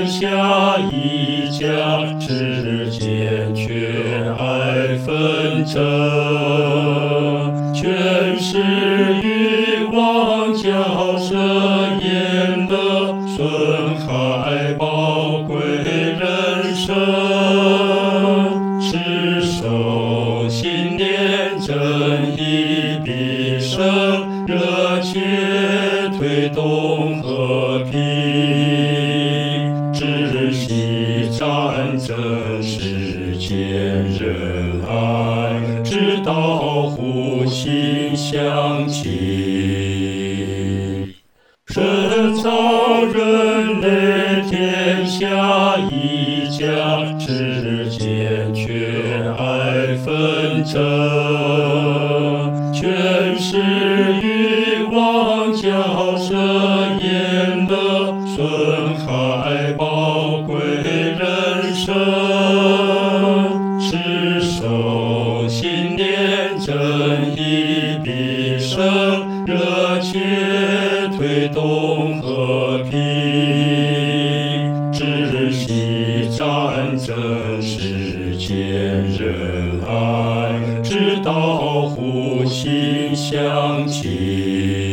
下一家，世间却爱纷争，全是欲望骄奢厌乐，损害宝贵人生。持守信念，正义必胜，热切推动和平。知悉战争，世间仁爱，直到互心相契。神造人类，天下一家，世间却爱纷争，全是欲望骄奢厌乐，损害宝贵人生。持守信念，正义必胜，热切推动和平。知悉战争，世间仁爱，直到互心相契。